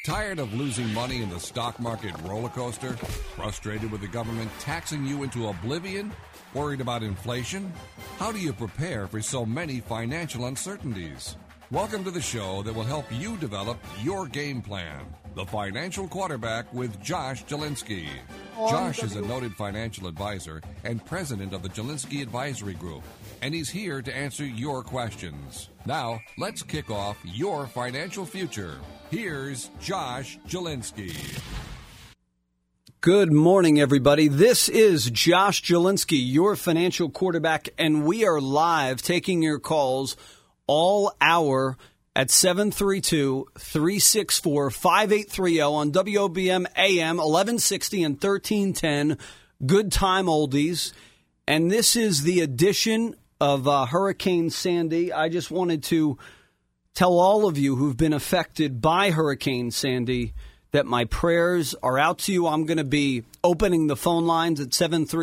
Tired of losing money in the stock market roller coaster? Frustrated with the government taxing you into oblivion? Worried about inflation? How do you prepare for so many financial uncertainties? Welcome to the show that will help you develop your game plan. The Financial Quarterback with Josh Jelinski. Josh is a noted financial advisor and president of the Jelinski Advisory Group, and he's here to answer your questions. Now, let's kick off your financial future. Here's Josh Jelinski. Good morning, everybody. This is Josh Jelinski, your financial quarterback, and we are live taking your calls all hour at 732-364-5830 on WOBM AM 1160 and 1310. Good time oldies. And this is the edition of Hurricane Sandy. I just wanted to tell all of you who've been affected by Hurricane Sandy that my prayers are out to you. I'm going to be opening the phone lines at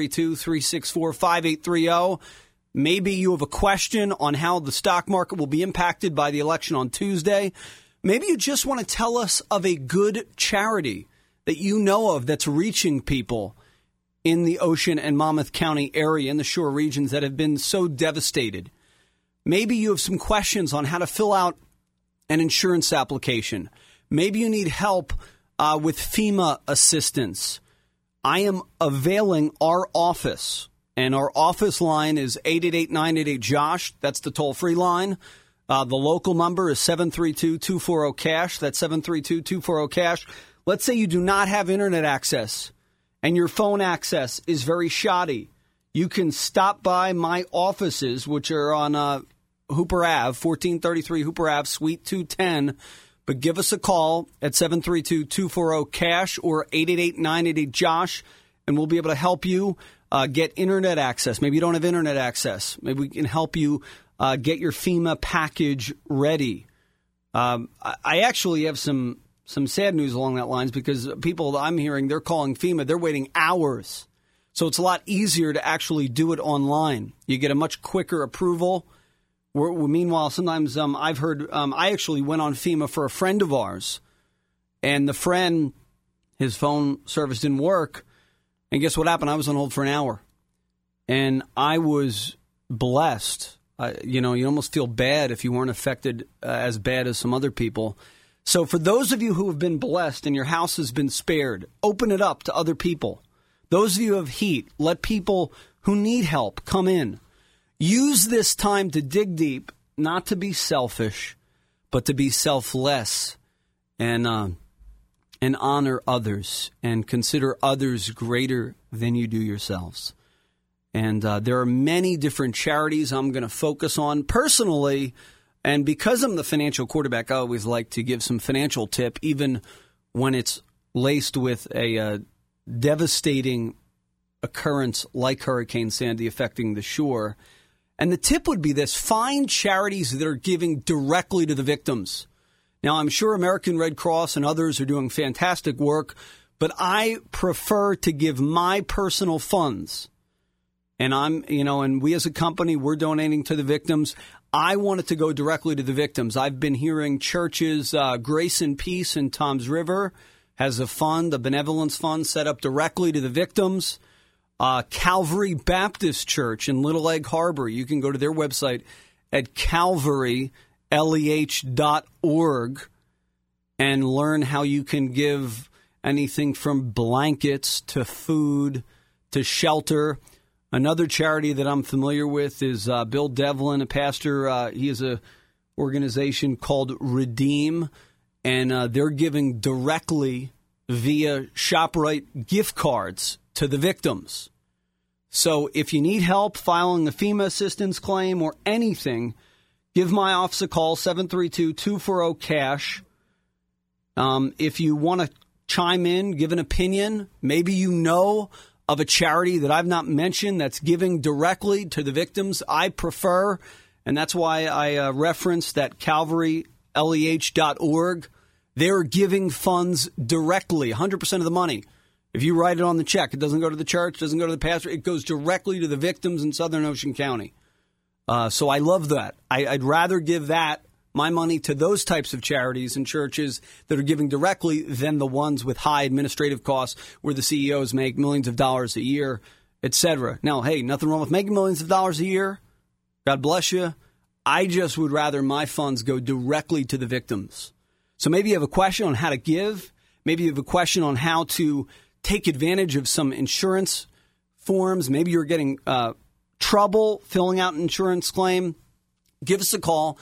732-364-5830. Maybe you have a question on how the stock market will be impacted by the election on Tuesday. Maybe you just want to tell us of a good charity that you know of that's reaching people in the Ocean and Monmouth County area, in the shore regions that have been so devastated. Maybe you have some questions on how to fill out an insurance application. Maybe you need help with FEMA assistance. I am availing our office. And our office line is 888-988-JOSH. That's the toll-free line. The local number is 732-240-CASH. That's 732-240-CASH. Let's say you do not have Internet access and your phone access is very shoddy. You can stop by my offices, which are on Hooper Ave, 1433 Hooper Ave, Suite 210. But give us a call at 732-240-CASH or 888-988-JOSH, and we'll be able to help you get Internet access. Maybe you don't have Internet access. Maybe we can help you get your FEMA package ready. I actually have some sad news along that lines because people that I'm hearing, they're calling FEMA. They're waiting hours. So it's a lot easier to actually do it online. You get a much quicker approval. Meanwhile, sometimes I've heard I actually went on FEMA for a friend of ours, and the friend, his phone service didn't work. And guess what happened? I was on hold for an hour, and I was blessed. You almost feel bad if you weren't affected as bad as some other people. So for those of you who have been blessed and your house has been spared, open it up to other people. Those of you who have heat, let people who need help come in. Use this time to dig deep, not to be selfish, but to be selfless and honor others and consider others greater than you do yourselves. And there are many different charities I'm going to focus on personally. And because I'm the financial quarterback, I always like to give some financial tip, even when it's laced with a devastating occurrence like Hurricane Sandy affecting the shore. And the tip would be this: find charities that are giving directly to the victims. Now, I'm sure American Red Cross and others are doing fantastic work, but I prefer to give my personal funds. And and we as a company, we're donating to the victims. I want it to go directly to the victims. I've been hearing churches, Grace and Peace in Toms River has a fund, a benevolence fund set up directly to the victims. Calvary Baptist Church in Little Egg Harbor, you can go to their website at calvaryleh.org and learn how you can give anything from blankets to food to shelter. Another charity that I'm familiar with is Bill Devlin, a pastor. He has an organization called Redeem, and they're giving directly via ShopRite gift cards to the victims. So if you need help filing a FEMA assistance claim or anything, give my office a call, 732-240-CASH. If you want to chime in, give an opinion, maybe you know of a charity that I've not mentioned that's giving directly to the victims, I prefer, and that's why I referenced that calvaryleh.org. They're giving funds directly, 100% of the money. If you write it on the check, it doesn't go to the church, doesn't go to the pastor. It goes directly to the victims in Southern Ocean County. So I love that. I'd rather give that my money to those types of charities and churches that are giving directly than the ones with high administrative costs where the CEOs make millions of dollars a year, etc. Now, hey, nothing wrong with making millions of dollars a year. God bless you. I just would rather my funds go directly to the victims. So maybe you have a question on how to give. Maybe you have a question on how to take advantage of some insurance forms. Maybe you're getting trouble filling out an insurance claim. Give us a call,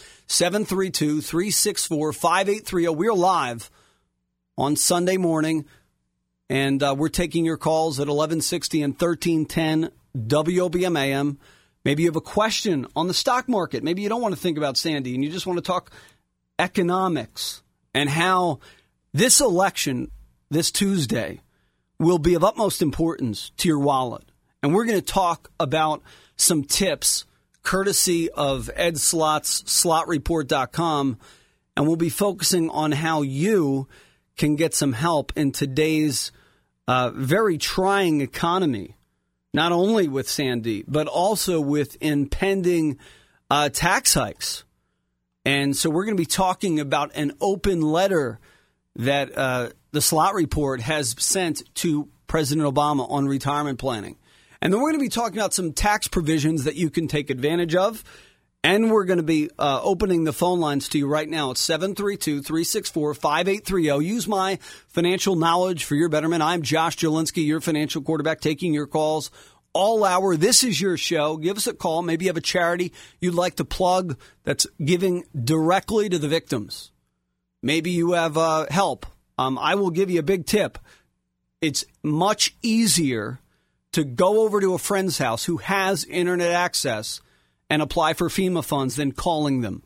732-364-5830. We're live on Sunday morning, and we're taking your calls at 1160 and 1310 WOBM AM. Maybe you have a question on the stock market. Maybe you don't want to think about Sandy, and you just want to talk economics and how this election, this Tuesday, will be of utmost importance to your wallet. And we're going to talk about some tips courtesy of Ed Slott's slotreport.com, and we'll be focusing on how you can get some help in today's very trying economy, not only with Sandy, but also with impending tax hikes. And so we're going to be talking about an open letter that the Slot Report has sent to President Obama on retirement planning. And then we're going to be talking about some tax provisions that you can take advantage of. And we're going to be opening the phone lines to you right now. It's 732-364-5830. Use my financial knowledge for your betterment. I'm Josh Jelinski, your financial quarterback, taking your calls all hour. This is your show. Give us a call. Maybe you have a charity you'd like to plug that's giving directly to the victims. Maybe you have help. I will give you a big tip. It's much easier to go over to a friend's house who has internet access and apply for FEMA funds than calling them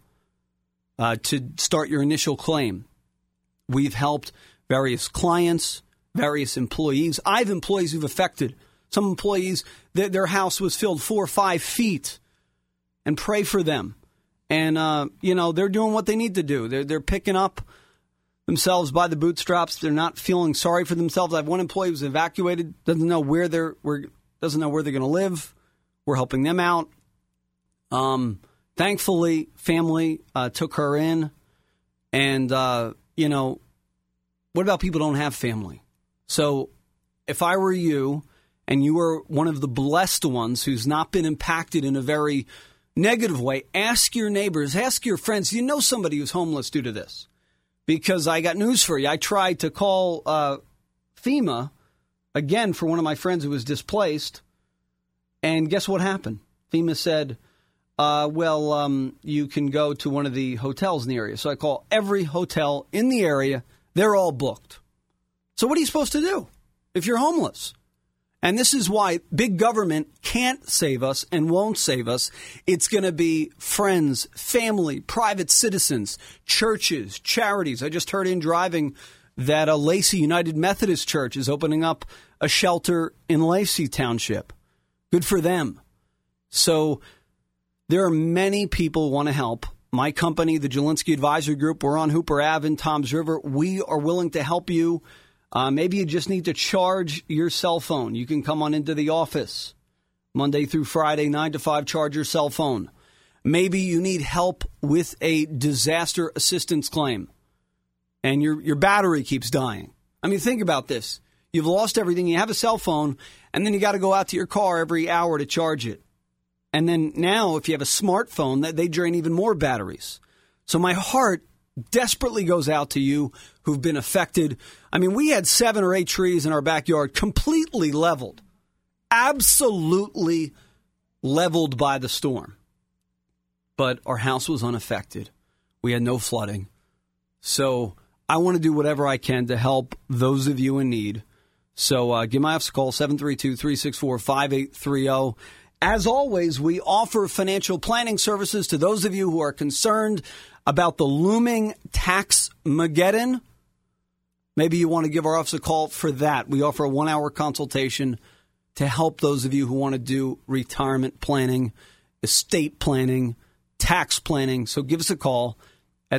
to start your initial claim. We've helped various clients, various employees. I have employees who've affected. Some employees, their house was filled 4 or 5 feet, and pray for them. And, they're doing what they need to do. They're picking up themselves by the bootstraps. They're not feeling sorry for themselves. I have one employee who's evacuated, doesn't know where they're going to live. We're helping them out. Thankfully, family took her in. And, what about people who don't have family? So if I were you and you were one of the blessed ones who's not been impacted in a very negative way, ask your neighbors, ask your friends. Do you know somebody who's homeless due to this? Because I got news for you. I tried to call FEMA, again, for one of my friends who was displaced. And guess what happened? FEMA said, you can go to one of the hotels in the area. So I call every hotel in the area. They're all booked. So what are you supposed to do if you're homeless? And this is why big government can't save us and won't save us. It's going to be friends, family, private citizens, churches, charities. I just heard in driving that a Lacey United Methodist Church is opening up a shelter in Lacey Township. Good for them. So there are many people who want to help. My company, the Jelinski Advisory Group, we're on Hooper Ave in Toms River. We are willing to help you. Maybe you just need to charge your cell phone. You can come on into the office Monday through Friday, 9 to 5, charge your cell phone. Maybe you need help with a disaster assistance claim and your battery keeps dying. I mean, think about this. You've lost everything. You have a cell phone, and then you got to go out to your car every hour to charge it. And then now, if you have a smartphone, they drain even more batteries. So my heart desperately goes out to you who've been affected. I mean, we had 7 or 8 trees in our backyard completely leveled, absolutely leveled by the storm. But our house was unaffected. We had no flooding. So I want to do whatever I can to help those of you in need. So give my office a call, 732-364-5830. As always, we offer financial planning services to those of you who are concerned about the looming tax-mageddon. Maybe you want to give our office a call for that. We offer a 1-hour consultation to help those of you who want to do retirement planning, estate planning, tax planning. So give us a call at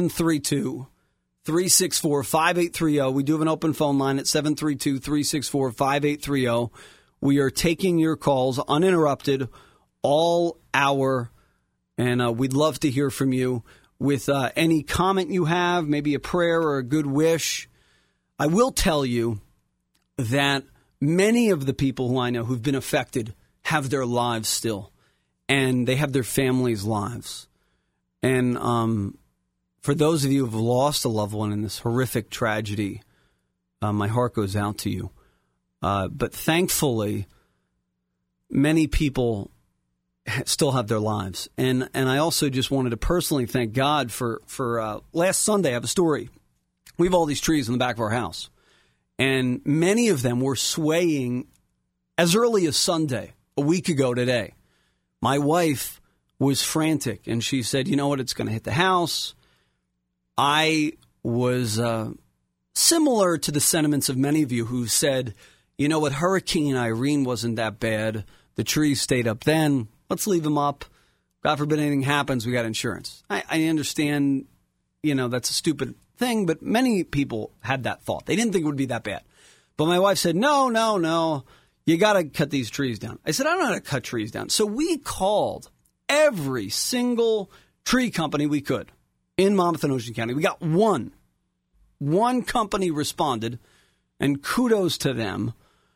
732-364-5830. We do have an open phone line at 732-364-5830. We are taking your calls uninterrupted all hour, and we'd love to hear from you. with any comment you have, maybe a prayer or a good wish. I will tell you that many of the people who I know who've been affected have their lives still, and they have their families' lives. And for those of you who have lost a loved one in this horrific tragedy, my heart goes out to you. But thankfully, many people still have their lives. And I also just wanted to personally thank God for last Sunday. I have a story. We have all these trees in the back of our house. And many of them were swaying as early as Sunday, a week ago today. My wife was frantic, and she said, you know what, it's going to hit the house. I was similar to the sentiments of many of you who said, you know what, Hurricane Irene wasn't that bad. The trees stayed up then. Let's leave them up. God forbid anything happens, we got insurance. I understand, that's a stupid thing, but many people had that thought. They didn't think it would be that bad. But my wife said, no, you got to cut these trees down. I said, I don't know how to cut trees down. So we called every single tree company we could in Monmouth and Ocean County. We got one. One company responded, and kudos to them.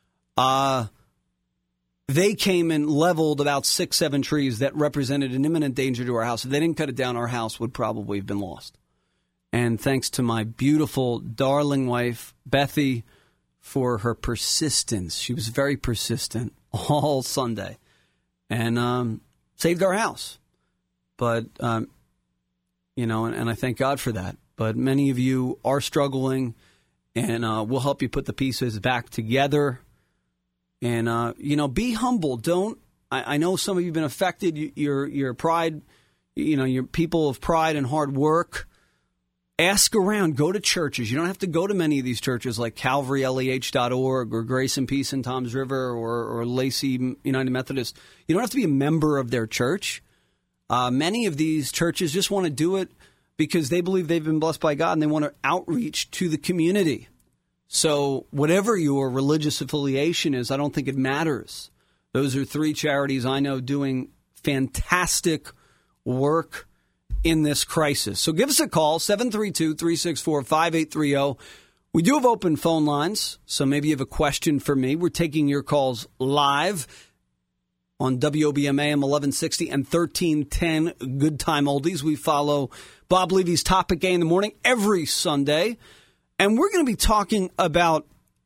They came and leveled about 6-7 trees that represented an imminent danger to our house. If they didn't cut it down, our house would probably have been lost. And thanks to my beautiful, darling wife, Bethy, for her persistence. She was very persistent all Sunday and saved our house. But, and I thank God for that. But many of you are struggling, and we'll help you put the pieces back together. And, be humble. I know some of you have been affected. Your pride, you're people of pride and hard work. Ask around. Go to churches. You don't have to go to many of these churches like CalvaryLEH.org or Grace and Peace in Toms River or Lacey United Methodist. You don't have to be a member of their church. Many of these churches just want to do it because they believe they've been blessed by God and they want to outreach to the community. So whatever your religious affiliation is, I don't think it matters. Those are 3 charities I know doing fantastic work in this crisis. So give us a call, 732-364-5830. We do have open phone lines, so maybe you have a question for me. We're taking your calls live on WOBM AM 1160 and 1310 Good Time Oldies. We follow Bob Levy's Topic A in the morning every Sunday. And we're going to be talking about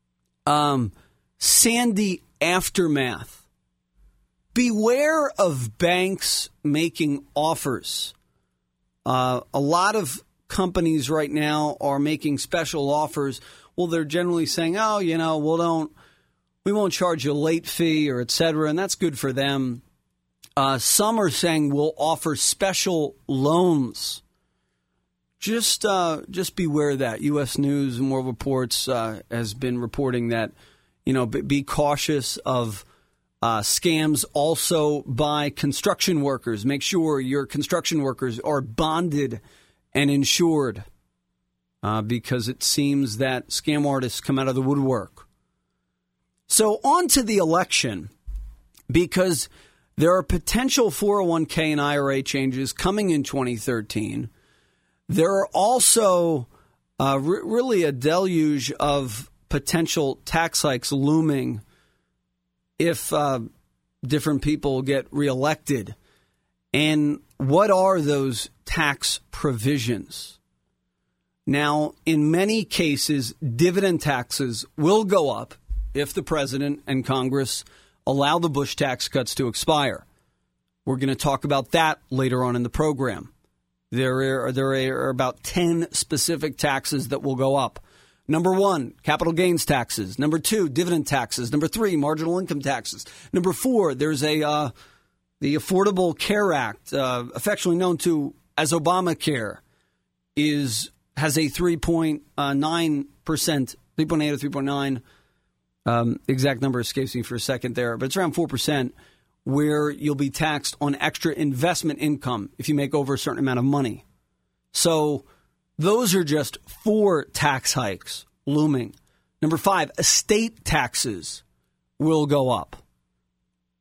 Sandy aftermath. Beware of banks making offers. A lot of companies right now are making special offers. Well, they're generally saying, we won't charge you a late fee or et cetera, and that's good for them. Some are saying we'll offer special loans. Just beware of that. U.S. News and World Reports has been reporting that, be cautious of scams also by construction workers. Make sure your construction workers are bonded and insured because it seems that scam artists come out of the woodwork. So on to the election, because there are potential 401k and IRA changes coming in 2013. There are also really a deluge of potential tax hikes looming if different people get reelected. And what are those tax provisions? Now, in many cases, dividend taxes will go up if the president and Congress allow the Bush tax cuts to expire. We're going to talk about that later on in the program. There are about 10 specific taxes that will go up. Number 1, capital gains taxes. Number 2, dividend taxes. Number 3, marginal income taxes. Number 4, there's the Affordable Care Act, affectionately known to as Obamacare, has a 3.9%, 3.8 or 3.9, exact number escapes me for a second there, but it's around 4%, where you'll be taxed on extra investment income if you make over a certain amount of money. So those are just 4 tax hikes looming. Number 5, estate taxes will go up.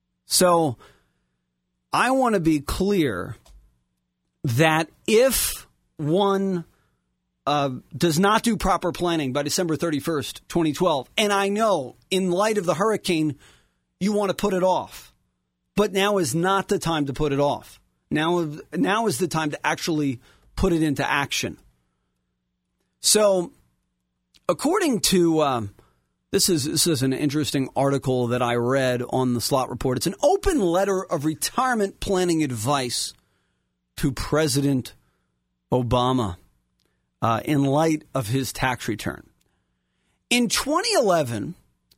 So I want to be clear that if one does not do proper planning by December 31st, 2012, and I know in light of the hurricane, you want to put it off. But now is not the time to put it off. Now is the time to actually put it into action. So, according to, this is an interesting article that I read on the Slot Report. It's an open letter of retirement planning advice to President Obama in light of his tax return. In 2011,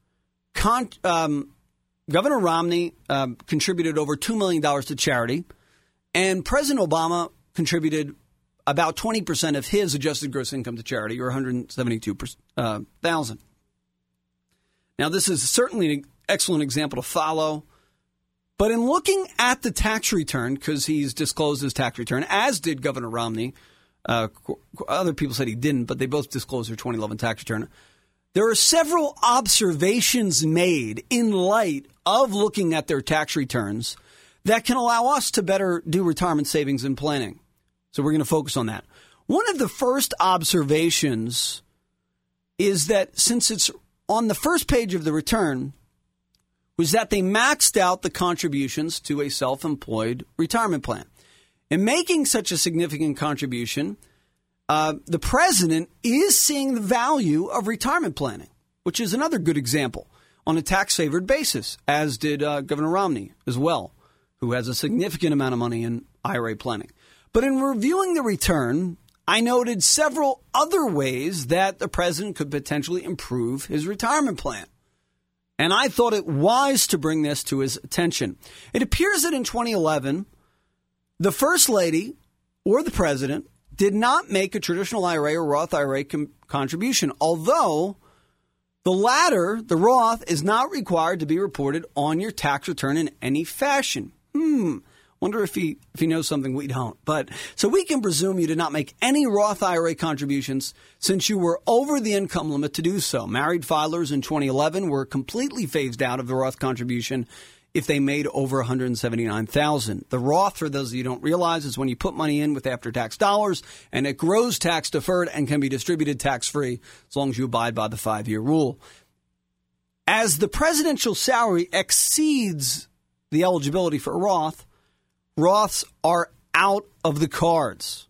Governor Romney contributed over $2 million to charity, and President Obama contributed about 20% of his adjusted gross income to charity, or $172,000. Now, this is certainly an excellent example to follow. But in looking at the tax return, because he's disclosed his tax return, as did Governor Romney, other people said he didn't, but they both disclosed their 2011 tax return. There are several observations made in light of looking at their tax returns that can allow us to better do retirement savings and planning. So we're going to focus on that. One of the first observations is that since it's on the first page of the return, was that they maxed out the contributions to a self-employed retirement plan. In making such a significant contribution, the president is seeing the value of retirement planning, which is another good example, on a tax-favored basis, as did Governor Romney as well, who has a significant amount of money in IRA planning. But in reviewing the return, I noted several other ways that the president could potentially improve his retirement plan. And I thought it wise to bring this to his attention. It appears that in 2011, the First Lady or the President did not make a traditional IRA or Roth IRA contribution, although the latter, the Roth, is not required to be reported on your tax return in any fashion. Wonder if he knows something we don't. But so we can presume you did not make any Roth IRA contributions since you were over the income limit to do so. Married filers in 2011 were completely phased out of the Roth contribution if they made over $179,000. The Roth, for those of you who don't realize, is when you put money in with after-tax dollars, and it grows tax-deferred and can be distributed tax-free as long as you abide by the 5-year rule. As the presidential salary exceeds the eligibility for Roth, Roths are out of the cards.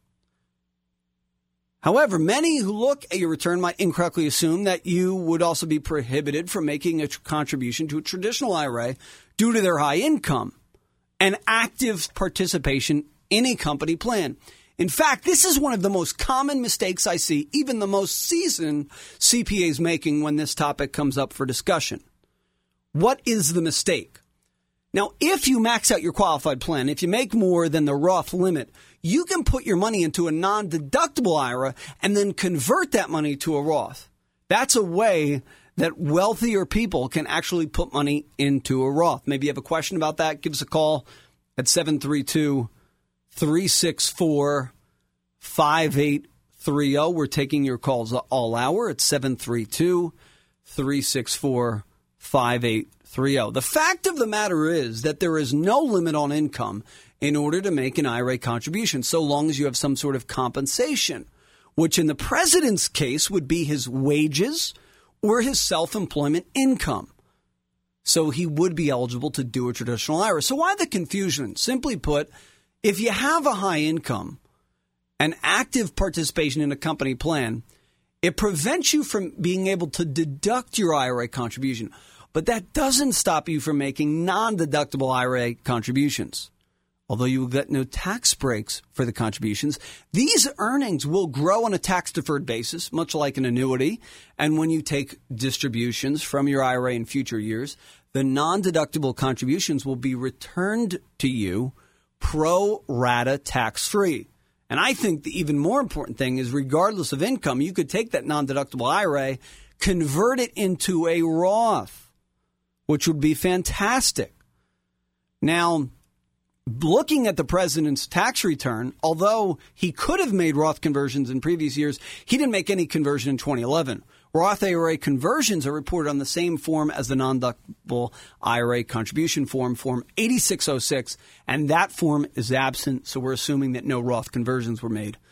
However, many who look at your return might incorrectly assume that you would also be prohibited from making a contribution to a traditional IRA due to their high income and active participation in a company plan. In fact, this is one of the most common mistakes I see even the most seasoned CPAs making when this topic comes up for discussion. What is the mistake? Now, if you max out your qualified plan, if you make more than the Roth limit, you can put your money into a non-deductible IRA and then convert that money to a Roth. That's a way that wealthier people can actually put money into a Roth. Maybe you have a question about that. Give us a call at 732-364-5830. We're taking your calls all hour at 732-364-5830. The fact of the matter is that there is no limit on income in order to make an IRA contribution, so long as you have some sort of compensation, which in the president's case would be his wages or his self-employment income. So he would be eligible to do a traditional IRA. So why the confusion? Simply put, if you have a high income and active participation in a company plan, it prevents you from being able to deduct your IRA contribution. But that doesn't stop you from making non-deductible IRA contributions. Although you will get no tax breaks for the contributions, these earnings will grow on a tax-deferred basis, much like an annuity. And when you take distributions from your IRA in future years, the non-deductible contributions will be returned to you pro rata tax-free. And I think the even more important thing is, regardless of income, you could take that non-deductible IRA, convert it into a Roth, which would be fantastic. Now, looking at the president's tax return, although he could have made Roth conversions in previous years, he didn't make any conversion in 2011. Roth IRA conversions are reported on the same form as the non-deductible IRA contribution form, Form 8606, and that form is absent, so we're assuming that no Roth conversions were made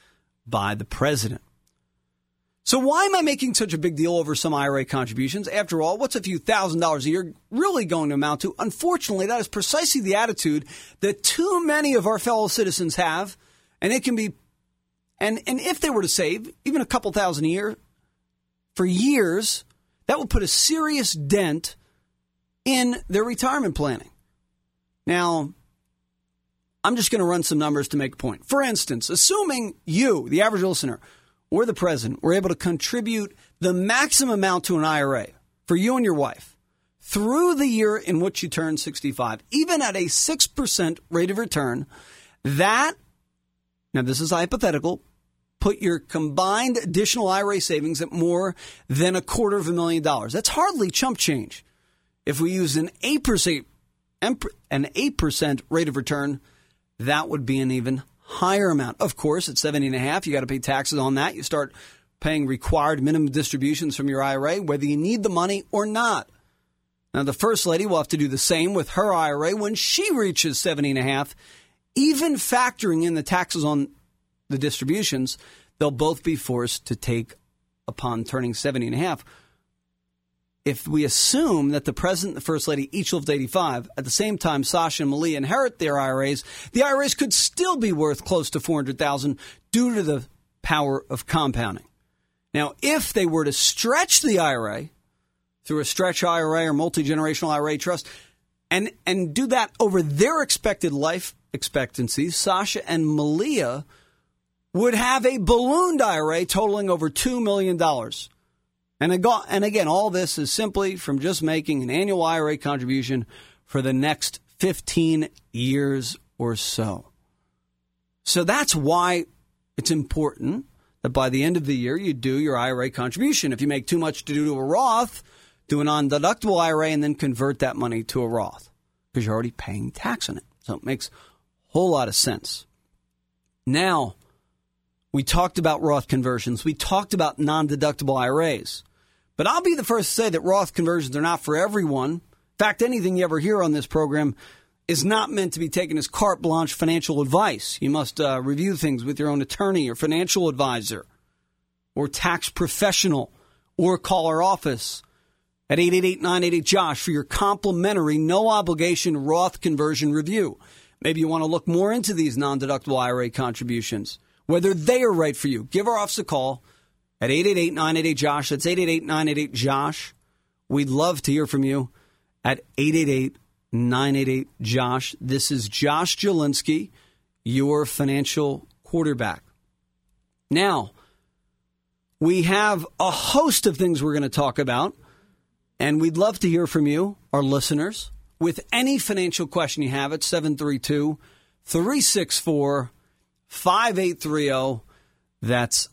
by the president. So why am I making such a big deal over some IRA contributions? After all, what's a few $1,000s a year really going to amount to? Unfortunately, that is precisely the attitude that too many of our fellow citizens have, and it can be, and if they were to save even a couple thousand a year for years, that would put a serious dent in their retirement planning. Now, I'm just going to run some numbers to make a point. For instance, assuming you, the average listener, or the president, were able to contribute the maximum amount to an IRA for you and your wife through the year in which you turn 65, even at a 6% rate of return, that, now this is hypothetical, put your combined additional IRA savings at more than $250,000. That's hardly chump change. If we use an 8% rate of return, that would be an even higher amount. Of course, at 70.5, you got to pay taxes on that. You start paying required minimum distributions from your IRA, whether you need the money or not. Now, the First Lady will have to do the same with her IRA when she reaches 70.5. Even factoring in the taxes on the distributions, they'll both be forced to take upon turning 70.5. If we assume that the President and the First Lady each lived 85, at the same time Sasha and Malia inherit their IRAs, the IRAs could still be worth close to $400,000 due to the power of compounding. Now, if they were to stretch the IRA through a stretch IRA or multi-generational IRA trust and do that over their expected life expectancy, Sasha and Malia would have a ballooned IRA totaling over $2 million. And again, all this is simply from just making an annual IRA contribution for the next 15 years or so. So that's why it's important that by the end of the year, you do your IRA contribution. If you make too much to do to a Roth, do a non-deductible IRA and then convert that money to a Roth because you're already paying tax on it. So it makes a whole lot of sense. Now, we talked about Roth conversions. We talked about non-deductible IRAs. But I'll be the first to say that Roth conversions are not for everyone. In fact, anything you ever hear on this program is not meant to be taken as carte blanche financial advice. You must review things with your own attorney or financial advisor or tax professional or call our office at 888-988-JOSH for your complimentary, no-obligation Roth conversion review. Maybe you want to look more into these non-deductible IRA contributions, whether they are right for you. Give our office a call at 888-988-JOSH. That's 888-988-JOSH. We'd love to hear from you at 888-988-JOSH. This is Josh Jelinski, your financial quarterback. Now, we have a host of things we're going to talk about, and we'd love to hear from you, our listeners, with any financial question you have at 732-364-5830. That's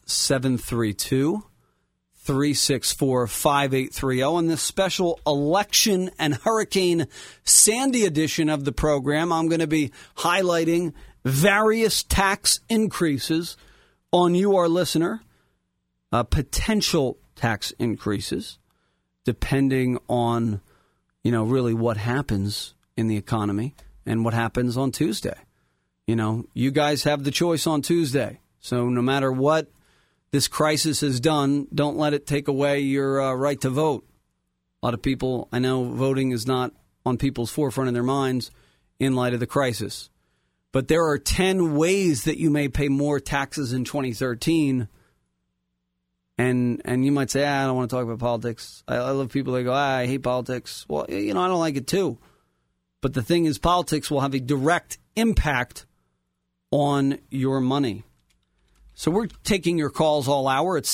732-364-5830. On this special election and Hurricane Sandy edition of the program, I'm going to be highlighting various tax increases on you, our listener, potential tax increases, depending on, really what happens in the economy and what happens on Tuesday. You guys have the choice on Tuesday. So no matter what this crisis has done, don't let it take away your right to vote. A lot of people, I know voting is not on people's forefront in their minds in light of the crisis. But there are 10 ways that you may pay more taxes in 2013. And you might say, I don't want to talk about politics. I love people that go, I hate politics. Well, I don't like it too. But the thing is, politics will have a direct impact on your money. So we're taking your calls all hour at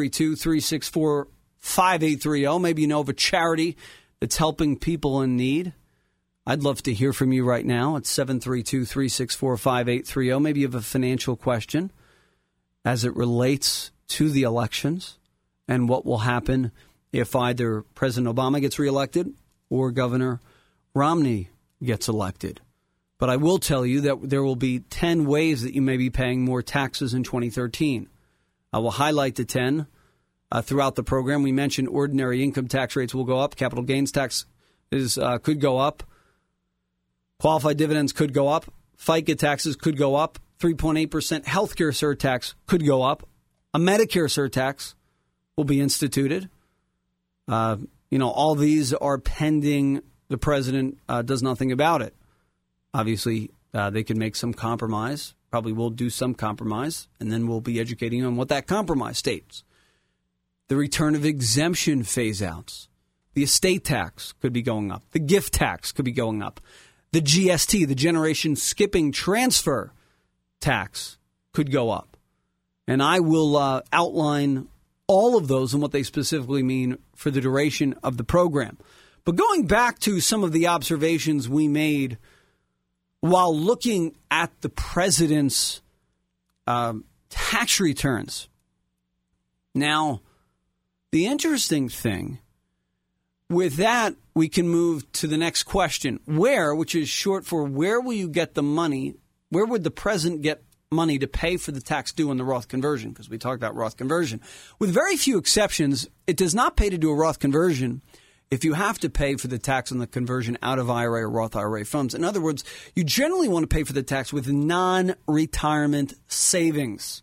732-364-5830. Maybe you know of a charity that's helping people in need. I'd love to hear from you right now at 732-364-5830. Maybe you have a financial question as it relates to the elections and what will happen if either President Obama gets reelected or Governor Romney gets elected. But I will tell you that there will be 10 ways that you may be paying more taxes in 2013. I will highlight the 10 throughout the program. We mentioned ordinary income tax rates will go up. Capital gains tax could go up. Qualified dividends could go up. FICA taxes could go up. 3.8% healthcare surtax could go up. A Medicare surtax will be instituted. All these are pending. The president does nothing about it. Obviously, they could make some compromise. Probably will do some compromise, and then we'll be educating on what that compromise states. The return of exemption phase-outs. The estate tax could be going up. The gift tax could be going up. The GST, the generation skipping transfer tax, could go up. And I will outline all of those and what they specifically mean for the duration of the program. But going back to some of the observations we made while looking at the president's tax returns. Now, the interesting thing, with that, we can move to the next question. Where, which is short for where will you get the money? Where would the president get money to pay for the tax due on the Roth conversion? Because we talked about Roth conversion. With very few exceptions, it does not pay to do a Roth conversion if you have to pay for the tax on the conversion out of IRA or Roth IRA funds. In other words, you generally want to pay for the tax with non-retirement savings.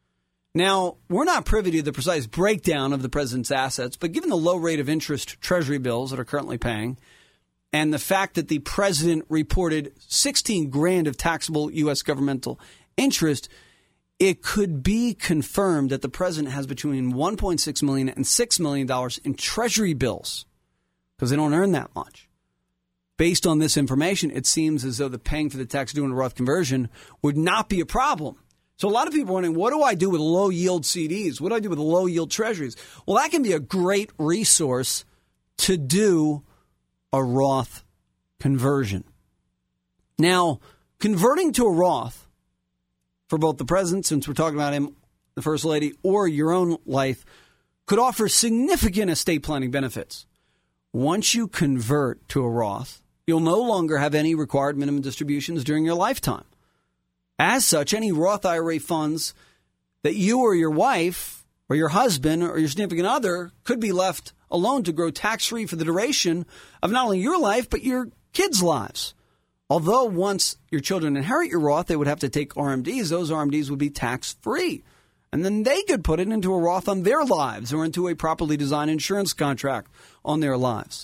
Now, we're not privy to the precise breakdown of the president's assets, but given the low rate of interest Treasury bills that are currently paying, and the fact that the president reported $16,000 of taxable U.S. governmental interest, it could be confirmed that the president has between $1.6 million and $6 million in Treasury bills, because they don't earn that much. Based on this information, it seems as though the paying for the tax due in a Roth conversion would not be a problem. So a lot of people are wondering, what do I do with low-yield CDs? What do I do with low-yield treasuries? Well, that can be a great resource to do a Roth conversion. Now, converting to a Roth for both the president, since we're talking about him, the First Lady, or your own life, could offer significant estate planning benefits. Once you convert to a Roth, you'll no longer have any required minimum distributions during your lifetime. As such, any Roth IRA funds that you or your wife or your husband or your significant other could be left alone to grow tax-free for the duration of not only your life, but your kids' lives. Although once your children inherit your Roth, they would have to take RMDs. Those RMDs would be tax-free. And then they could put it into a Roth on their lives or into a properly designed insurance contract on their lives,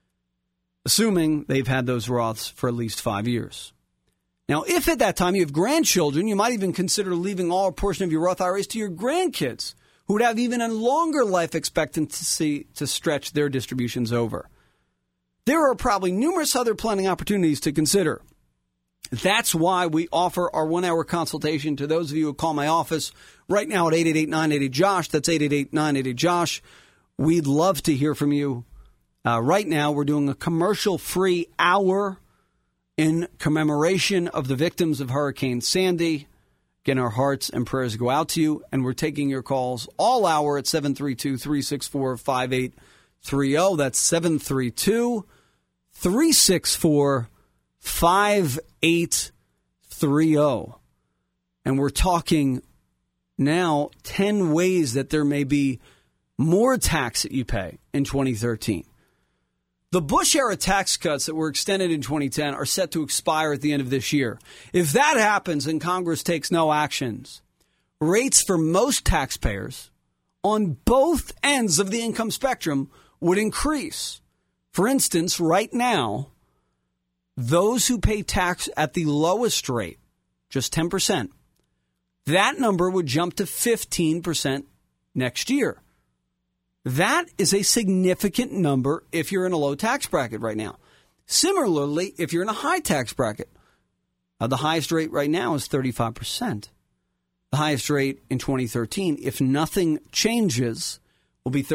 assuming they've had those Roths for at least 5 years. Now, if at that time you have grandchildren, you might even consider leaving all or portion of your Roth IRAs to your grandkids, who would have even a longer life expectancy to stretch their distributions over. There are probably numerous other planning opportunities to consider. That's why we offer our 1-hour consultation to those of you who call my office right now at 888-980-JOSH. That's 888-980-JOSH. We'd love to hear from you. Right now, we're doing a commercial-free hour in commemoration of the victims of Hurricane Sandy. Again, our hearts and prayers go out to you, and we're taking your calls all hour at 732-364-5830. That's 732-364-5830. And we're talking now 10 ways that there may be more tax that you pay in 2013. The Bush-era tax cuts that were extended in 2010 are set to expire at the end of this year. If that happens and Congress takes no actions, rates for most taxpayers on both ends of the income spectrum would increase. For instance, right now, those who pay tax at the lowest rate, just 10%, that number would jump to 15% next year. That is a significant number if you're in a low tax bracket right now. Similarly, if you're in a high tax bracket, the highest rate right now is 35%. The highest rate in 2013, if nothing changes, will be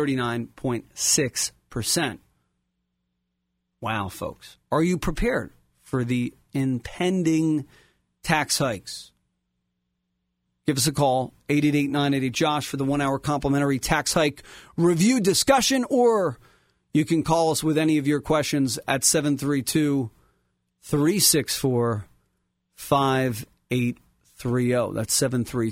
39.6%. Wow, folks. Are you prepared for the impending tax hikes? Give us a call, 888-980-JOSH, for the 1-hour complimentary tax hike review discussion, or you can call us with any of your questions at 732-364-5830. That's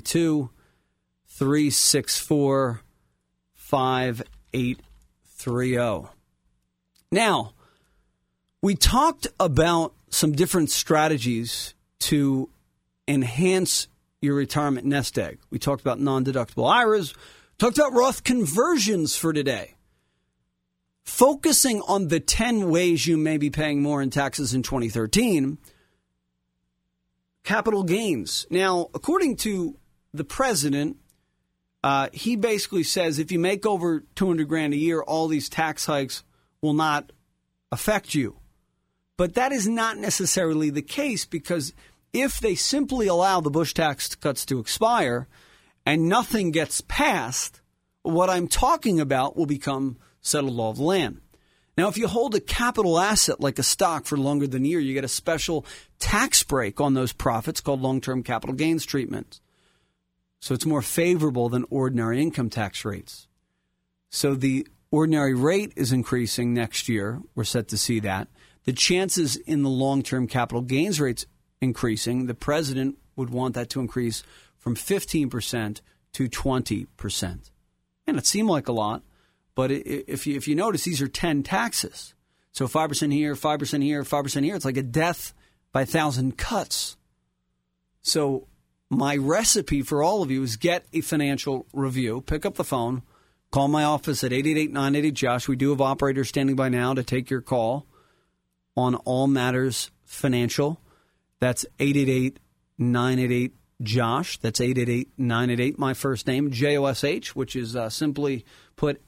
732-364-5830. Now, we talked about some different strategies to enhance your retirement nest egg. We talked about non-deductible IRAs, talked about Roth conversions for today. Focusing on the 10 ways you may be paying more in taxes in 2013, capital gains. Now, according to the president, he basically says if you make over $200,000 a year, all these tax hikes will not affect you. But that is not necessarily the case, because if they simply allow the Bush tax cuts to expire and nothing gets passed, what I'm talking about will become settled law of the land. Now, if you hold a capital asset like a stock for longer than a year, you get a special tax break on those profits called long-term capital gains treatment. So it's more favorable than ordinary income tax rates. So the ordinary rate is increasing next year. We're set to see that. The chances in the long-term capital gains rates increasing, the president would want that to increase from 15% to 20%. And it seemed like a lot, but if you notice, these are 10 taxes. So 5% here, 5% here, 5% here. It's like a death by 1,000 cuts. So my recipe for all of you is get a financial review. Pick up the phone. Call my office at 888-988-JOSH. We do have operators standing by now to take your call on all matters financial. That's 888-988-JOSH. That's 888-988, my first name, JOSH, which is simply put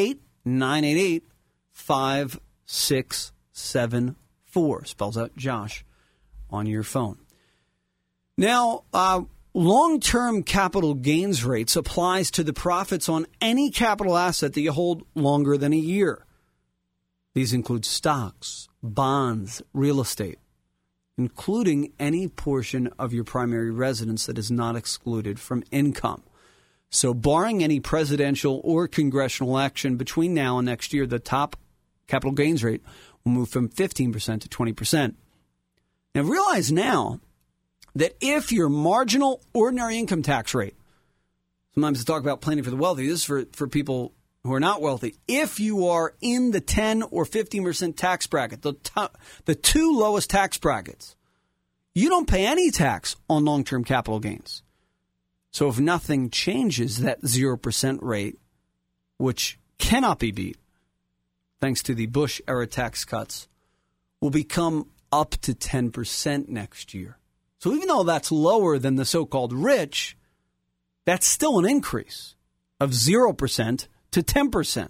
888-988-5674. Spells out Josh on your phone. Now, long-term capital gains rates applies to the profits on any capital asset that you hold longer than a year. These include stocks, bonds, real estate, including any portion of your primary residence that is not excluded from income. So barring any presidential or congressional action between now and next year, the top capital gains rate will move from 15% to 20%. Now realize now that if your marginal ordinary income tax rate, sometimes they talk about planning for the wealthy, this is for people who are not wealthy, if you are in the 10 or 15% tax bracket, the two lowest tax brackets, you don't pay any tax on long-term capital gains. So if nothing changes, that 0% rate, which cannot be beat, thanks to the Bush-era tax cuts, will become up to 10% next year. So even though that's lower than the so-called rich, that's still an increase of 0% to 10%.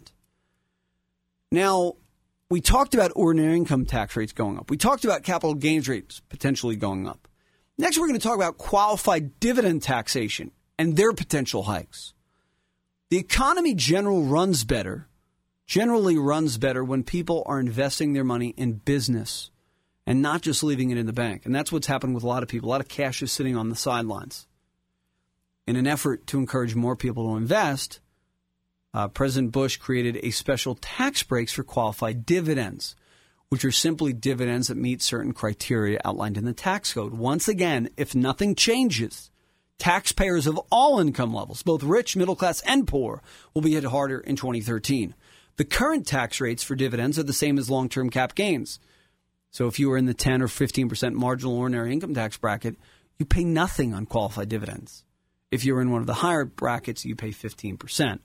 Now, we talked about ordinary income tax rates going up. We talked about capital gains rates potentially going up. Next, we're going to talk about qualified dividend taxation and their potential hikes. The economy generally runs better when people are investing their money in business and not just leaving it in the bank. And that's what's happened with a lot of people. A lot of cash is sitting on the sidelines. In an effort to encourage more people to invest, President Bush created a special tax breaks for qualified dividends, which are simply dividends that meet certain criteria outlined in the tax code. Once again, if nothing changes, taxpayers of all income levels, both rich, middle class, and poor, will be hit harder in 2013. The current tax rates for dividends are the same as long-term cap gains. So if you are in the 10 or 15% marginal ordinary income tax bracket, you pay nothing on qualified dividends. If you're in one of the higher brackets, you pay 15%.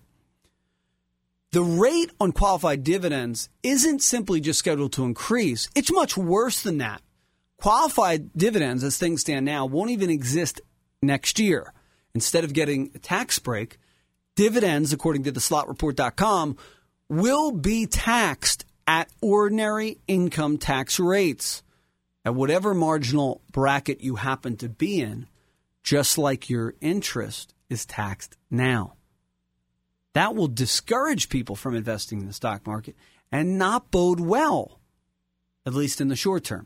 The rate on qualified dividends isn't simply just scheduled to increase. It's much worse than that. Qualified dividends, as things stand now, won't even exist next year. Instead of getting a tax break, dividends, according to theSlotReport.com, will be taxed at ordinary income tax rates at whatever marginal bracket you happen to be in, just like your interest is taxed now. That will discourage people from investing in the stock market and not bode well, at least in the short term,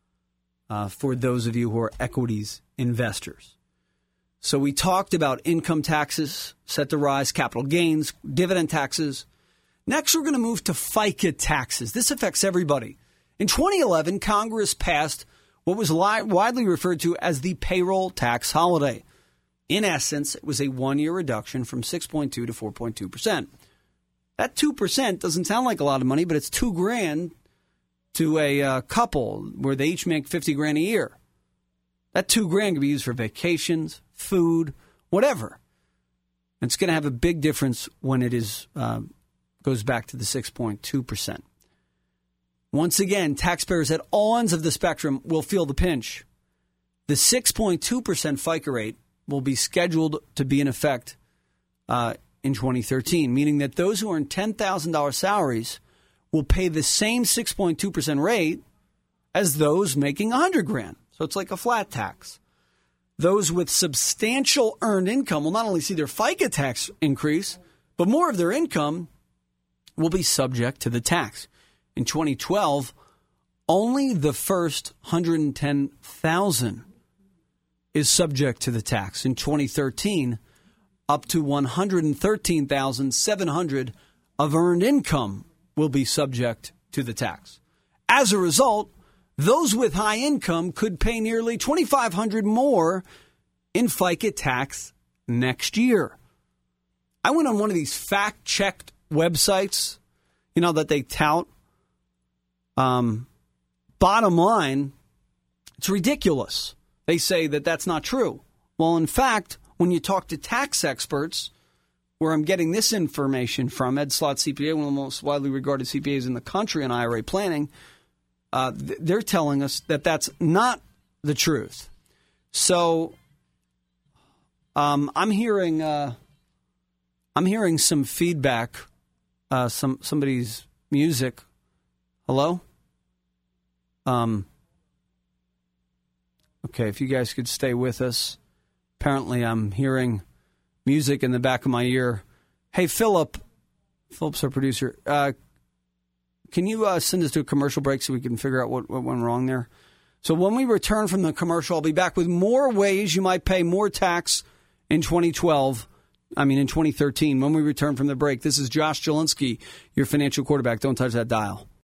for those of you who are equities investors. So we talked about income taxes set to rise, capital gains, dividend taxes. Next, we're going to move to FICA taxes. This affects everybody. In 2011, Congress passed what was widely referred to as the payroll tax holiday. In essence, it was a one-year reduction from 6.2 to 4.2%. That 2% doesn't sound like a lot of money, but it's $2,000 to a couple where they each make $50,000 a year. That $2,000 can be used for vacations, food, whatever. It's going to have a big difference when it is goes back to the 6.2%. Once again, taxpayers at all ends of the spectrum will feel the pinch. The 6.2% FICA rate will be scheduled to be in effect in 2013, meaning that those who earn $10,000 salaries will pay the same 6.2% rate as those making $100,000. So it's like a flat tax. Those with substantial earned income will not only see their FICA tax increase, but more of their income will be subject to the tax. In 2012, only the first $110,000 is subject to the tax. In 2013, up to $113,700 of earned income will be subject to the tax. As a result, those with high income could pay nearly $2,500 more in FICA tax next year. I went on one of these fact-checked websites, that they tout. Bottom line, it's ridiculous. They say that that's not true. Well, in fact, when you talk to tax experts, where I'm getting this information from, Ed Slott CPA, one of the most widely regarded CPAs in the country on IRA planning, they're telling us that that's not the truth. So I'm hearing some feedback, somebody's music. Hello? Okay, if you guys could stay with us. Apparently I'm hearing music in the back of my ear. Hey, Philip's our producer. Can you send us to a commercial break so we can figure out what went wrong there? So when we return from the commercial, I'll be back with more ways you might pay more tax in 2013, when we return from the break. This is Josh Jelinski, your financial quarterback. Don't touch that dial.